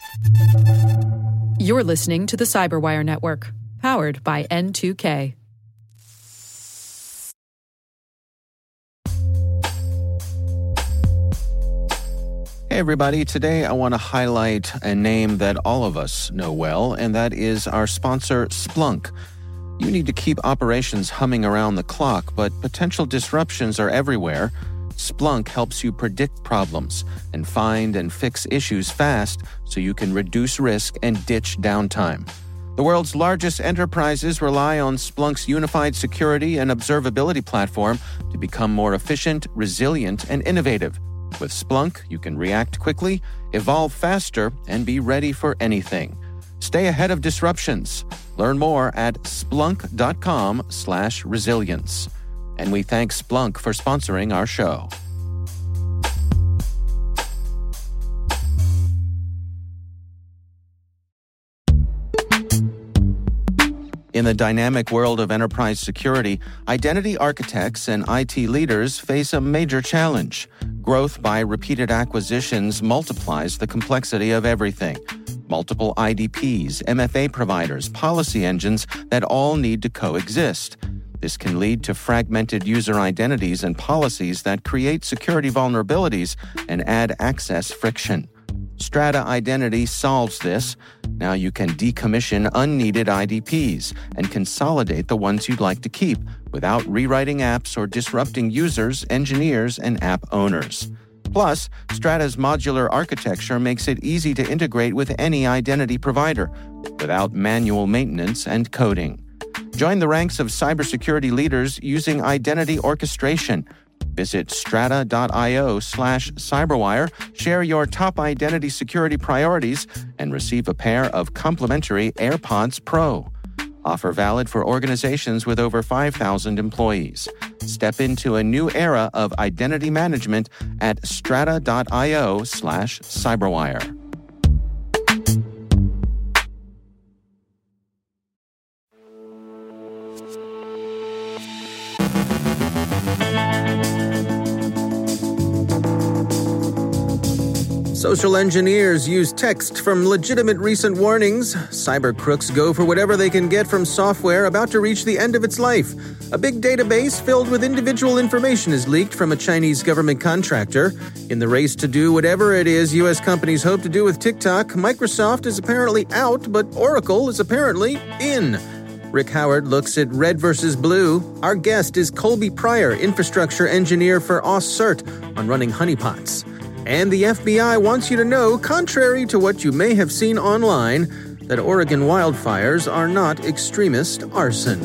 You're listening to the Cyberwire Network, powered by N2K. Hey everybody, today I want to highlight a name that all of us know well, and that is our sponsor, Splunk. You need to keep operations humming around the clock, but potential disruptions are everywhere. Splunk helps you predict problems and find and fix issues fast so you can reduce risk and ditch downtime. The world's largest enterprises rely on Splunk's unified security and observability platform to become more efficient, resilient, and innovative. With Splunk, you can react quickly, evolve faster, and be ready for anything. Stay ahead of disruptions. Learn more at splunk.com/resilience. And we thank Splunk for sponsoring our show. In the dynamic world of enterprise security, identity architects and IT leaders face a major challenge. Growth by repeated acquisitions multiplies the complexity of everything. Multiple IDPs, MFA providers, policy engines that all need to coexist. This can lead to fragmented user identities and policies that create security vulnerabilities and add access friction. Strata Identity solves this. Now you can decommission unneeded IDPs and consolidate the ones you'd like to keep without rewriting apps or disrupting users, engineers, and app owners. Plus, Strata's modular architecture makes it easy to integrate with any identity provider without manual maintenance and coding. Join the ranks of cybersecurity leaders using identity orchestration. Visit strata.io/cyberwire, share your top identity security priorities, and receive a pair of complimentary AirPods Pro. Offer valid for organizations with over 5,000 employees. Step into a new era of identity management at strata.io/cyberwire. Social engineers use text from legitimate recent warnings. Cyber crooks go for whatever they can get from software about to reach the end of its life. A big database filled with individual information is leaked from a Chinese government contractor. In the race to do whatever it is U.S. companies hope to do with TikTok, Microsoft is apparently out, but Oracle is apparently in. Rick Howard looks at red versus blue. Our guest is Colby Pryor, infrastructure engineer for OSCERT, on running honeypots. And the FBI wants you to know, contrary to what you may have seen online, that Oregon wildfires are not extremist arson.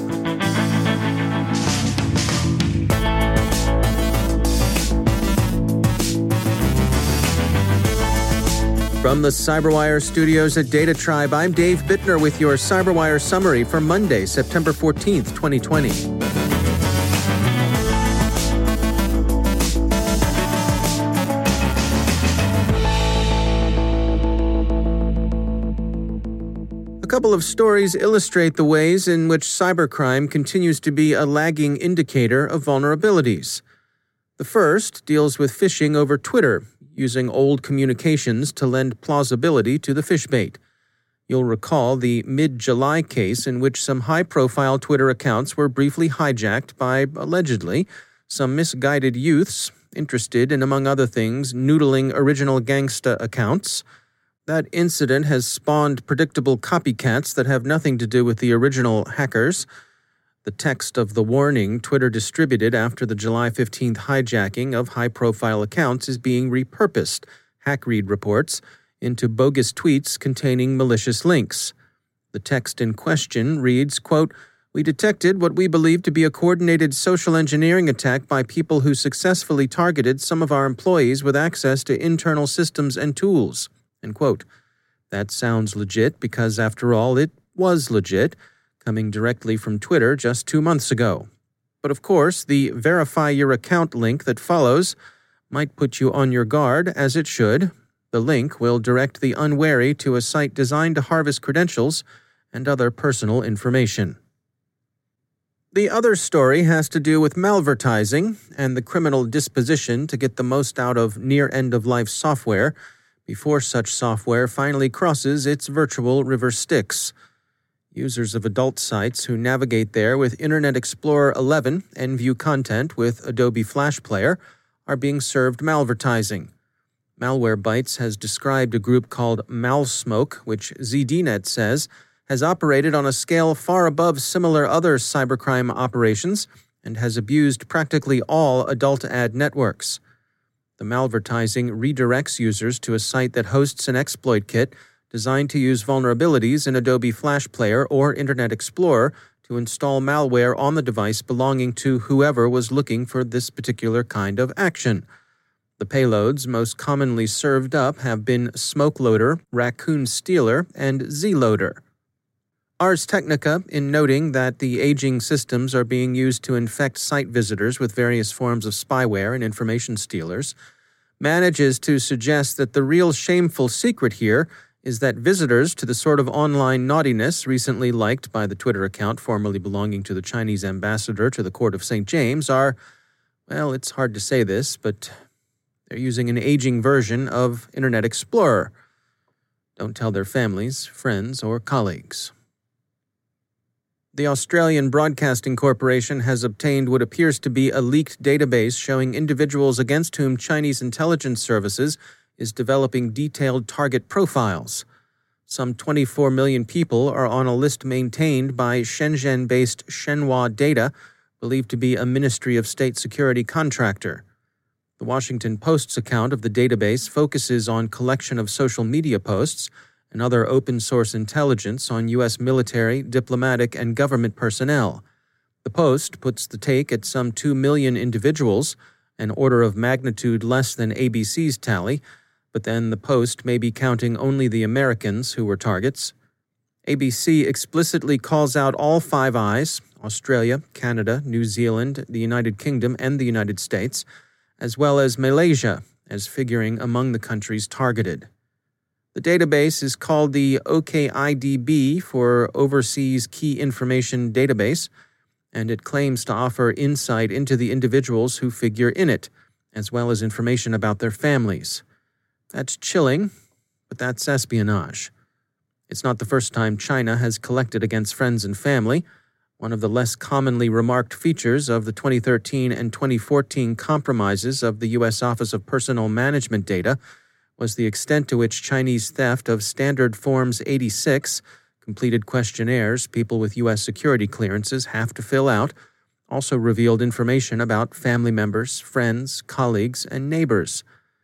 From the Cyberwire studios at Data Tribe, I'm Dave Bittner with your Cyberwire summary for Monday, September 14th, 2020. A couple of stories illustrate the ways in which cybercrime continues to be a lagging indicator of vulnerabilities. The first deals with phishing over Twitter, using old communications to lend plausibility to the phish bait. You'll recall the mid-July case in which some high-profile Twitter accounts were briefly hijacked by, allegedly, some misguided youths interested in, among other things, noodling original gangsta accounts. That incident has spawned predictable copycats that have nothing to do with the original hackers. The text of the warning Twitter distributed after the July 15th hijacking of high-profile accounts is being repurposed, Hackread reports, into bogus tweets containing malicious links. The text in question reads, quote, "We detected what we believe to be a coordinated social engineering attack by people who successfully targeted some of our employees with access to internal systems and tools." End quote. That sounds legit because, after all, it was legit, coming directly from Twitter just 2 months ago. But of course, the verify your account link that follows might put you on your guard, as it should. The link will direct the unwary to a site designed to harvest credentials and other personal information. The other story has to do with malvertising and the criminal disposition to get the most out of near end-of-life software, before such software finally crosses its virtual river Styx. Users of adult sites who navigate there with Internet Explorer 11 and view content with Adobe Flash Player are being served malvertising. Malwarebytes has described a group called Malsmoke, which ZDNet says has operated on a scale far above similar other cybercrime operations and has abused practically all adult ad networks. The malvertising redirects users to a site that hosts an exploit kit designed to use vulnerabilities in Adobe Flash Player or Internet Explorer to install malware on the device belonging to whoever was looking for this particular kind of action. The payloads most commonly served up have been SmokeLoader, Raccoon Stealer, and Zloader. Ars Technica, in noting that the aging systems are being used to infect site visitors with various forms of spyware and information stealers, manages to suggest that the real shameful secret here is that visitors to the sort of online naughtiness recently liked by the Twitter account formerly belonging to the Chinese ambassador to the Court of St. James are, well, it's hard to say this, but they're using an aging version of Internet Explorer. Don't tell their families, friends, or colleagues. The Australian Broadcasting Corporation has obtained what appears to be a leaked database showing individuals against whom Chinese intelligence services is developing detailed target profiles. Some 24 million people are on a list maintained by Shenzhen-based Shenhua Data, believed to be a Ministry of State Security contractor. The Washington Post's account of the database focuses on collection of social media posts and other open-source intelligence on U.S. military, diplomatic, and government personnel. The Post puts the take at some 2 million individuals, an order of magnitude less than ABC's tally, but then the Post may be counting only the Americans who were targets. ABC explicitly calls out all Five Eyes, Australia, Canada, New Zealand, the United Kingdom, and the United States, as well as Malaysia, as figuring among the countries targeted. The database is called the OKIDB for Overseas Key Information Database, and it claims to offer insight into the individuals who figure in it, as well as information about their families. That's chilling, but that's espionage. It's not the first time China has collected against friends and family. One of the less commonly remarked features of the 2013 and 2014 compromises of the U.S. Office of Personnel Management data was the extent to which Chinese theft of Standard Forms 86, completed questionnaires people with U.S. security clearances have to fill out, also revealed information about family members, friends, colleagues, and neighbors.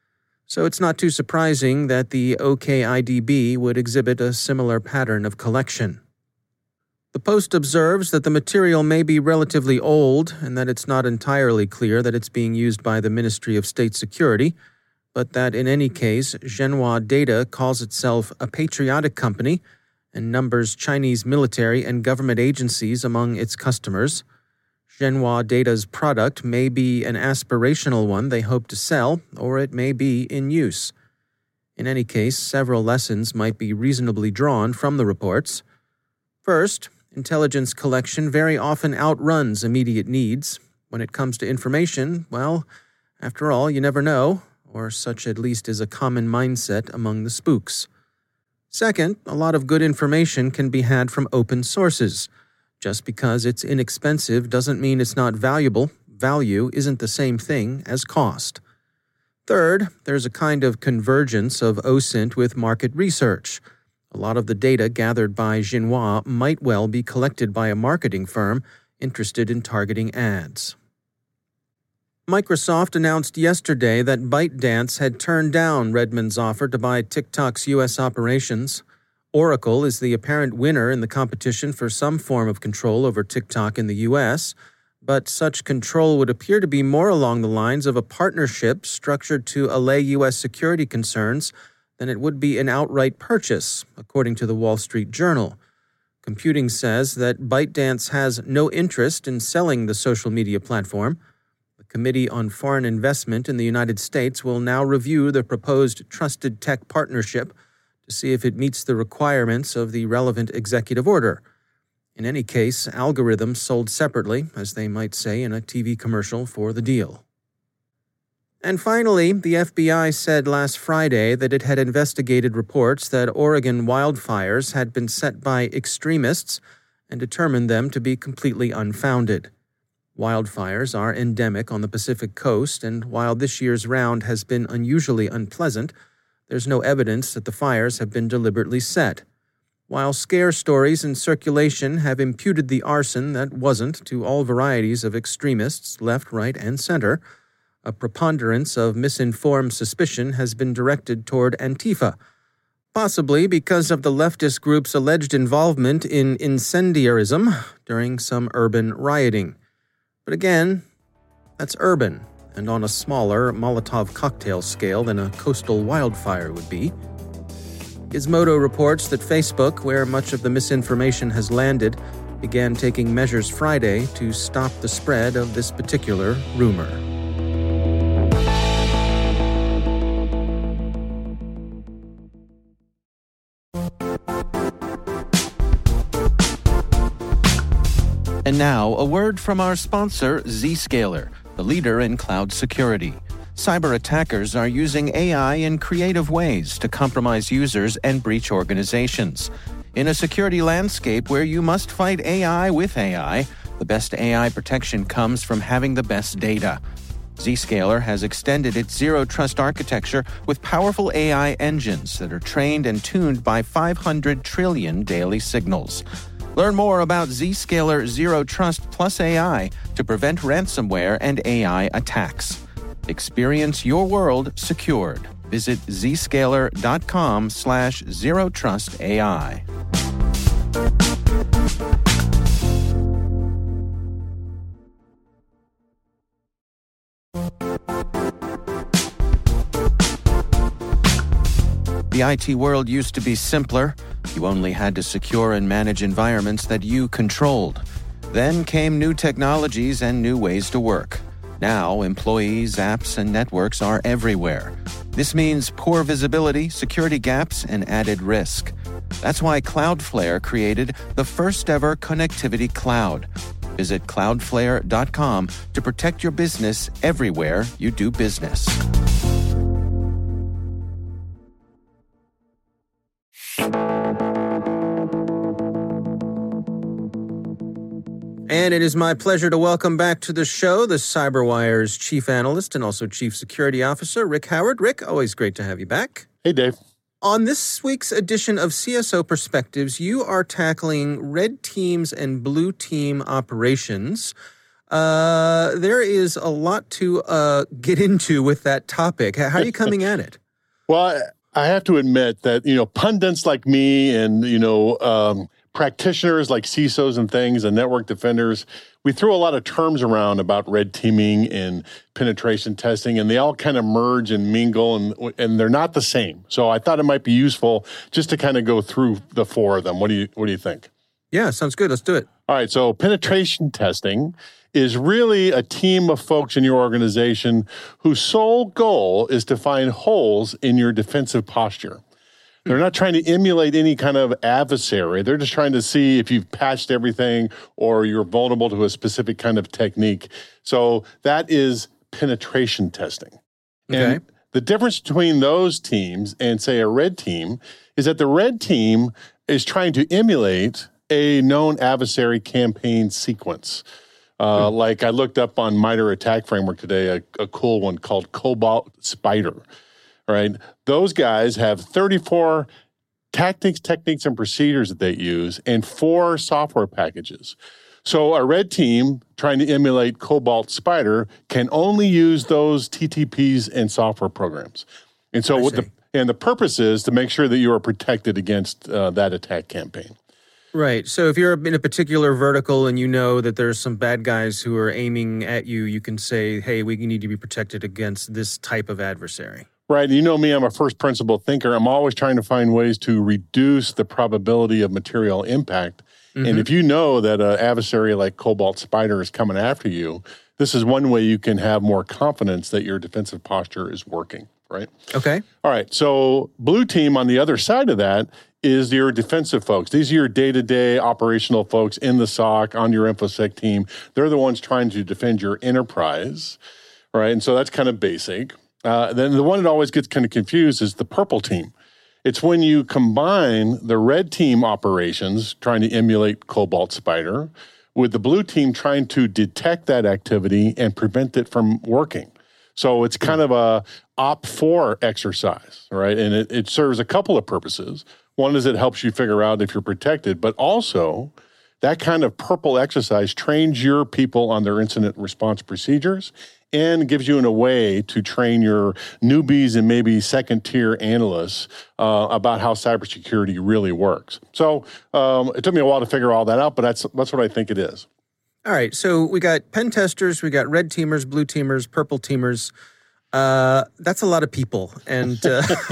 So it's not too surprising that the OKIDB would exhibit a similar pattern of collection. The Post observes that the material may be relatively old and that it's not entirely clear that it's being used by the Ministry of State Security, but that in any case, Shenhua Data calls itself a patriotic company and numbers Chinese military and government agencies among its customers. Shenhua Data's product may be an aspirational one they hope to sell, or it may be in use. In any case, several lessons might be reasonably drawn from the reports. First, intelligence collection very often outruns immediate needs. When it comes to information, well, after all, you never know, or such at least is a common mindset among the spooks. Second, a lot of good information can be had from open sources. Just because it's inexpensive doesn't mean it's not valuable. Value isn't the same thing as cost. Third, there's a kind of convergence of OSINT with market research. A lot of the data gathered by Xinhua might well be collected by a marketing firm interested in targeting ads. Microsoft announced yesterday that ByteDance had turned down Redmond's offer to buy TikTok's U.S. operations. Oracle is the apparent winner in the competition for some form of control over TikTok in the U.S., but such control would appear to be more along the lines of a partnership structured to allay U.S. security concerns than it would be an outright purchase, according to the Wall Street Journal. Computing says that ByteDance has no interest in selling the social media platform. The Committee on Foreign Investment in the United States will now review the proposed trusted tech partnership to see if it meets the requirements of the relevant executive order. In any case, algorithms sold separately, as they might say in a TV commercial for the deal. And finally, the FBI said last Friday that it had investigated reports that Oregon wildfires had been set by extremists and determined them to be completely unfounded. Wildfires are endemic on the Pacific Coast, and while this year's round has been unusually unpleasant, there's no evidence that the fires have been deliberately set. While scare stories in circulation have imputed the arson that wasn't to all varieties of extremists, left, right, and center, a preponderance of misinformed suspicion has been directed toward Antifa, possibly because of the leftist group's alleged involvement in incendiarism during some urban rioting. But again, that's urban, and on a smaller Molotov cocktail scale than a coastal wildfire would be. Gizmodo reports that Facebook, where much of the misinformation has landed, began taking measures Friday to stop the spread of this particular rumor. And now, a word from our sponsor, Zscaler, the leader in cloud security. Cyber attackers are using AI in creative ways to compromise users and breach organizations. In a security landscape where you must fight AI with AI, the best AI protection comes from having the best data. Zscaler has extended its zero-trust architecture with powerful AI engines that are trained and tuned by 500 trillion daily signals. Learn more about Zscaler Zero Trust Plus AI to prevent ransomware and AI attacks. Experience your world secured. Visit zscaler.com/zerotrustai. The IT world used to be simpler. You only had to secure and manage environments that you controlled. Then came new technologies and new ways to work. Now, employees, apps, and networks are everywhere. This means poor visibility, security gaps, and added risk. That's why Cloudflare created the first-ever connectivity cloud. Visit cloudflare.com to protect your business everywhere you do business. And it is my pleasure to welcome back to the show the CyberWire's chief analyst and also chief security officer, Rick Howard. Rick, always great to have you back. Hey, Dave. On this week's edition of CSO Perspectives, you are tackling red teams and blue team operations. There is a lot to get into with that topic. How are you coming at it? Well, I have to admit that, pundits like me and, practitioners like CISOs and things and network defenders, we throw a lot of terms around about red teaming and penetration testing, and they all kind of merge and mingle, and they're not the same. So I thought it might be useful just to kind of go through the four of them. What do you think? Yeah, sounds good. Let's do it. All right. So penetration testing is really a team of folks in your organization whose sole goal is to find holes in your defensive posture. They're not trying to emulate any kind of adversary. They're just trying to see if you've patched everything or you're vulnerable to a specific kind of technique. So that is penetration testing. Okay. And the difference between those teams and, say, a red team is that the red team is trying to emulate a known adversary campaign sequence. Like I looked up on MITRE ATT&CK Framework today, a cool one called Cobalt Spider. Right? Those guys have 34 tactics, techniques, and procedures that they use and 4 software packages. So a red team trying to emulate Cobalt Spider can only use those TTPs and software programs. And so the purpose is to make sure that you are protected against that attack campaign. Right. So if you're in a particular vertical and you know that there's some bad guys who are aiming at you, you can say, hey, we need to be protected against this type of adversary. Right. You know me, I'm a first principle thinker. I'm always trying to find ways to reduce the probability of material impact. Mm-hmm. And if you know that an adversary like Cobalt Spider is coming after you, this is one way you can have more confidence that your defensive posture is working, right? Okay. All right. So blue team on the other side of that is your defensive folks. These are your day-to-day operational folks in the SOC, on your InfoSec team. They're the ones trying to defend your enterprise. right? And so that's kind of basic. Then the one that always gets kind of confused is the purple team. It's when you combine the red team operations, trying to emulate Cobalt Spider, with the blue team trying to detect that activity and prevent it from working. So it's kind of a OP4 exercise, right? And it serves a couple of purposes. One is it helps you figure out if you're protected, but also that kind of purple exercise trains your people on their incident response procedures and gives you a way to train your newbies and maybe second-tier analysts about how cybersecurity really works. So it took me a while to figure all that out, but that's what I think it is. All right, so we got pen testers, we got red teamers, blue teamers, purple teamers. That's a lot of people, and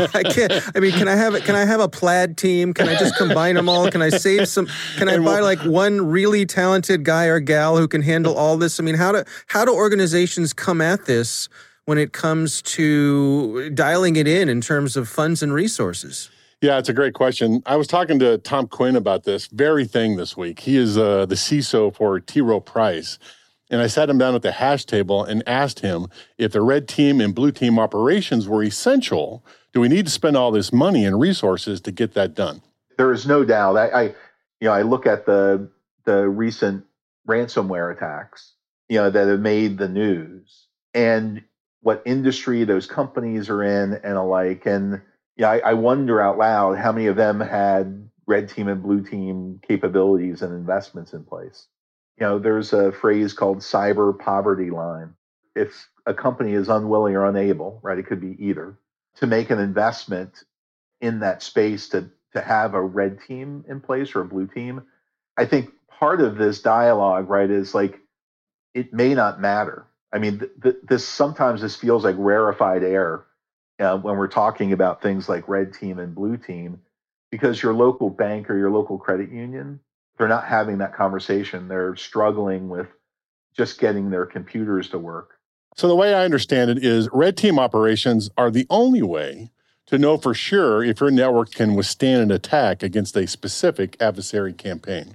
can I have a plaid team? Can I just combine them all? Can I save some? Can I buy like one really talented guy or gal who can handle all this? I mean, how do organizations come at this when it comes to dialing it in terms of funds and resources? Yeah, it's a great question. I was talking to Tom Quinn about this very thing this week. He is the CISO for T. Rowe Price. And I sat him down at the hash table and asked him if the red team and blue team operations were essential. Do we need to spend all this money and resources to get that done? There is no doubt. I look at the recent ransomware attacks, that have made the news and what industry those companies are in and alike. And I wonder out loud how many of them had red team and blue team capabilities and investments in place. There's a phrase called cyber poverty line. If a company is unwilling or unable, right, it could be either, to make an investment in that space to have a red team in place or a blue team, I think part of this dialogue, right, is like, it may not matter. I mean, sometimes this feels like rarefied air when we're talking about things like red team and blue team, because your local bank or your local credit union, they're not having that conversation. They're struggling with just getting their computers to work. So the way I understand it is red team operations are the only way to know for sure if your network can withstand an attack against a specific adversary campaign.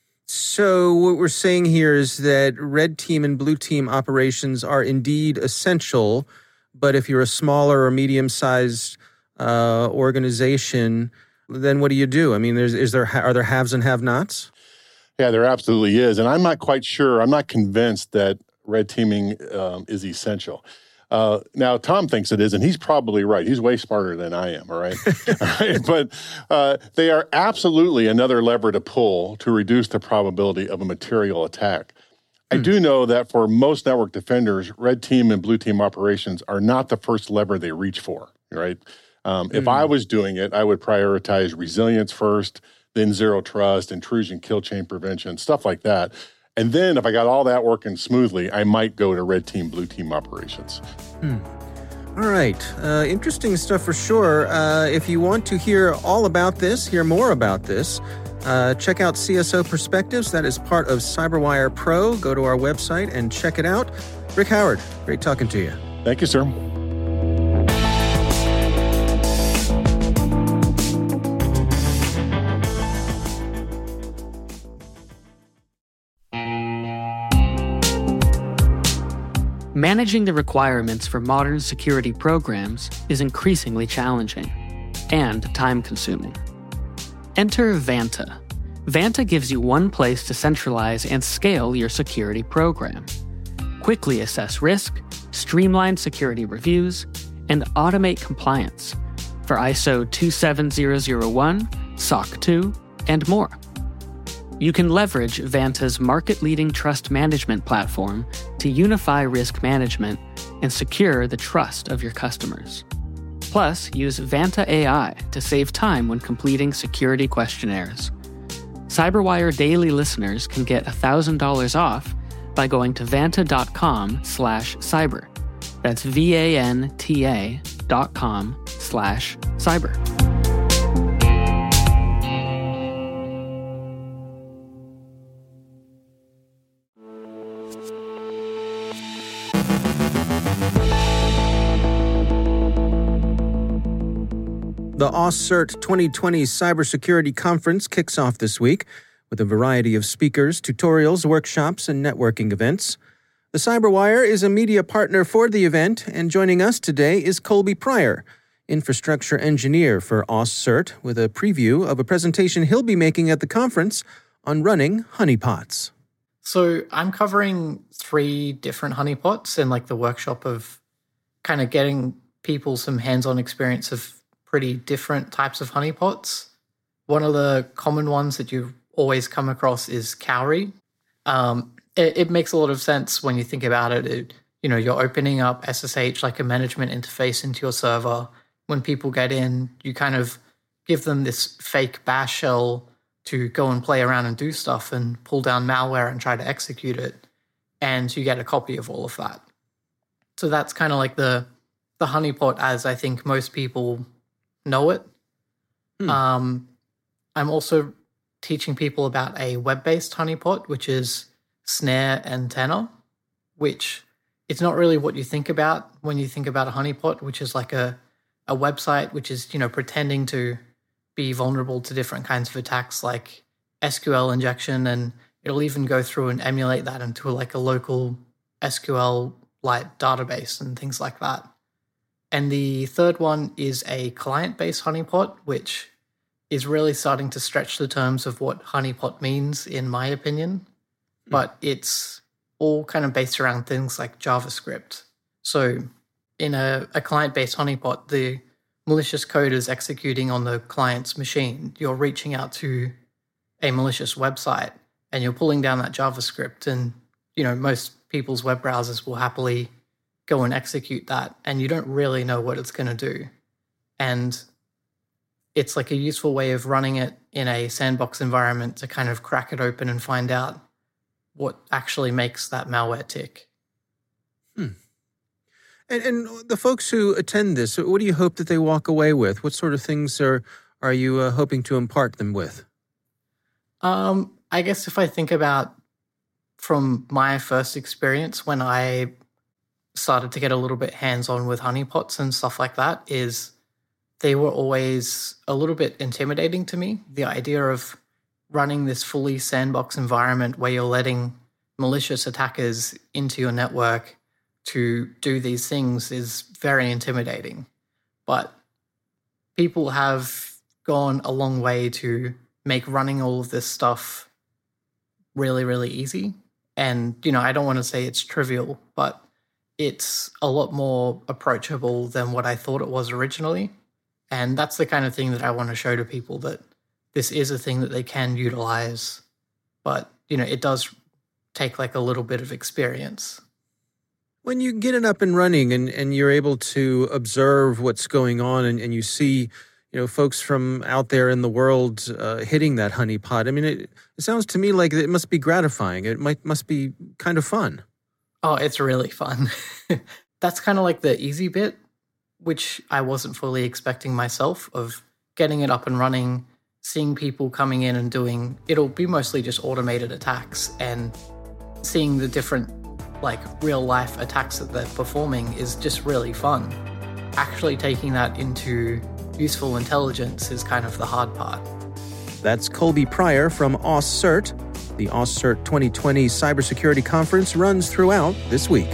So what we're saying here is that red team and blue team operations are indeed essential, but if you're a smaller or medium-sized organization, then what do you do? I mean, are there haves and have-nots? Yeah, there absolutely is. And I'm not quite sure. I'm not convinced that red teaming is essential. Now, Tom thinks it is, and he's probably right. He's way smarter than I am, all right? All right? But they are absolutely another lever to pull to reduce the probability of a material attack. I do know that for most network defenders, red team and blue team operations are not the first lever they reach for, right? If I was doing it, I would prioritize resilience first, then zero trust, intrusion, kill chain prevention, stuff like that. And then if I got all that working smoothly, I might go to red team, blue team operations. All right. Interesting stuff for sure. If you want to hear all about this, hear more about this, check out CSO Perspectives. That is part of CyberWire Pro. Go to our website and check it out. Rick Howard, great talking to you. Thank you, sir. Managing the requirements for modern security programs is increasingly challenging and time-consuming. Enter Vanta. Vanta gives you one place to centralize and scale your security program. Quickly assess risk, streamline security reviews, and automate compliance for ISO 27001, SOC 2, and more. You can leverage Vanta's market-leading trust management platform to unify risk management and secure the trust of your customers. Plus, use Vanta AI to save time when completing security questionnaires. CyberWire Daily listeners can get $1,000 off by going to vanta.com/cyber. That's VANTA.com/cyber. The OSCERT 2020 Cybersecurity Conference kicks off this week with a variety of speakers, tutorials, workshops, and networking events. The The CyberWire is a media partner for the event, and joining us today is Colby Pryor, infrastructure engineer for AusCert, with a preview of a presentation he'll be making at the conference on running honeypots. So I'm covering 3 different honeypots in the workshop of kind of getting people some hands-on experience of pretty different types of honeypots. One of the common ones that you always come across is Cowrie. It makes a lot of sense when you think about it. You're opening up SSH like a management interface into your server. When people get in, you kind of give them this fake bash shell to go and play around and do stuff and pull down malware and try to execute it. And you get a copy of all of that. So that's kind of like the honeypot as I think most people know it. I'm also teaching people about a web-based honeypot, which is Snare Antenna, which it's not really what you think about when you think about a honeypot, which is like a website which is, pretending to be vulnerable to different kinds of attacks like SQL injection, and it'll even go through and emulate that into like a local SQL-like database and things like that. And the third one is a client-based honeypot, which is really starting to stretch the terms of what honeypot means, in my opinion. But it's all kind of based around things like JavaScript. So in a client-based honeypot, the malicious code is executing on the client's machine. You're reaching out to a malicious website and you're pulling down that JavaScript, and most people's web browsers will happily go and execute that, and you don't really know what it's going to do. And it's like a useful way of running it in a sandbox environment to kind of crack it open and find out what actually makes that malware tick. And the folks who attend this, what do you hope that they walk away with? What sort of things are you hoping to impart them with? I guess if I think about from my first experience when I started to get a little bit hands-on with honeypots and stuff like that, is they were always a little bit intimidating to me. The idea of running this fully sandbox environment where you're letting malicious attackers into your network to do these things is very intimidating. But people have gone a long way to make running all of this stuff really, really easy. And, I don't want to say it's trivial, but it's a lot more approachable than what I thought it was originally. And that's the kind of thing that I want to show to people, that this is a thing that they can utilize, but, it does take like a little bit of experience. When you get it up and running and you're able to observe what's going on and you see, folks from out there in the world hitting that honeypot, I mean, it sounds to me like it must be gratifying. It must be kind of fun. Oh, it's really fun. That's kind of like the easy bit, which I wasn't fully expecting myself, of getting it up and running, seeing people coming in and doing, it'll be mostly just automated attacks, and seeing the different like real life attacks that they're performing is just really fun. Actually taking that into useful intelligence is kind of the hard part. That's Colby Pryor from AusCert. The AusCert 2020 Cybersecurity Conference runs throughout this week.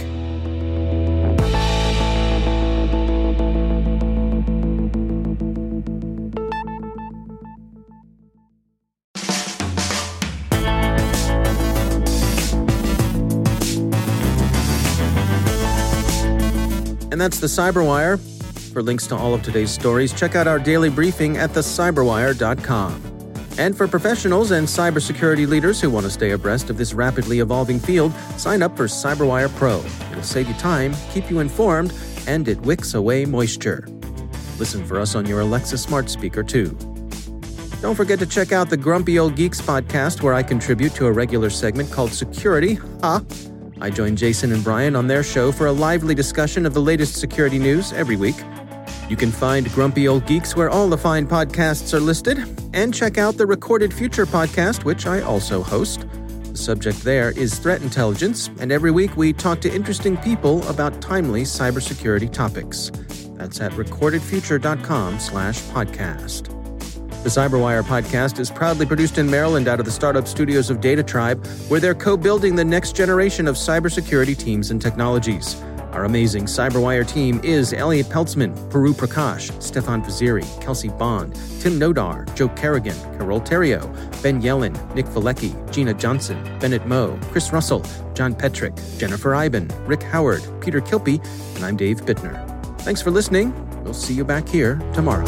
And that's the CyberWire. For links to all of today's stories, check out our daily briefing at thecyberwire.com. And for professionals and cybersecurity leaders who want to stay abreast of this rapidly evolving field, sign up for CyberWire Pro. It'll save you time, keep you informed, and it wicks away moisture. Listen for us on your Alexa smart speaker, too. Don't forget to check out the Grumpy Old Geeks podcast, where I contribute to a regular segment called Security. I join Jason and Brian on their show for a lively discussion of the latest security news every week. You can find Grumpy Old Geeks where all the fine podcasts are listed, and check out the Recorded Future podcast, which I also host. The subject there is threat intelligence, and every week we talk to interesting people about timely cybersecurity topics. That's at recordedfuture.com/podcast. The CyberWire podcast is proudly produced in Maryland out of the startup studios of Data Tribe, where they're co-building the next generation of cybersecurity teams and technologies. Our amazing CyberWire team is Elliot Peltzman, Puru Prakash, Stefan Vaziri, Kelsey Bond, Tim Nodar, Joe Kerrigan, Carol Terrio, Ben Yellen, Nick Valecki, Gina Johnson, Bennett Moe, Chris Russell, John Petrick, Jennifer Iben, Rick Howard, Peter Kilpie, and I'm Dave Bittner. Thanks for listening. We'll see you back here tomorrow.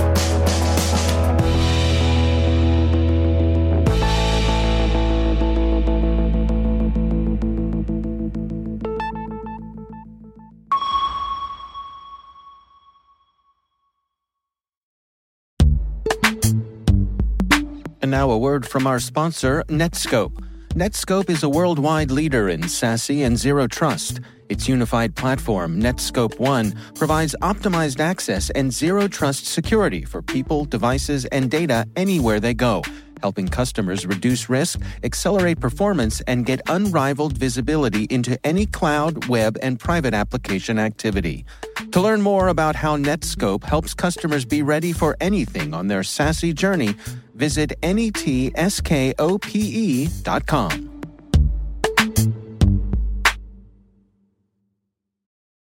And now a word from our sponsor, Netskope. Netskope is a worldwide leader in SASE and Zero Trust. Its unified platform, Netskope One, provides optimized access and Zero Trust security for people, devices, and data anywhere they go, helping customers reduce risk, accelerate performance, and get unrivaled visibility into any cloud, web, and private application activity. To learn more about how Netskope helps customers be ready for anything on their SASE journey, visit netskope.com.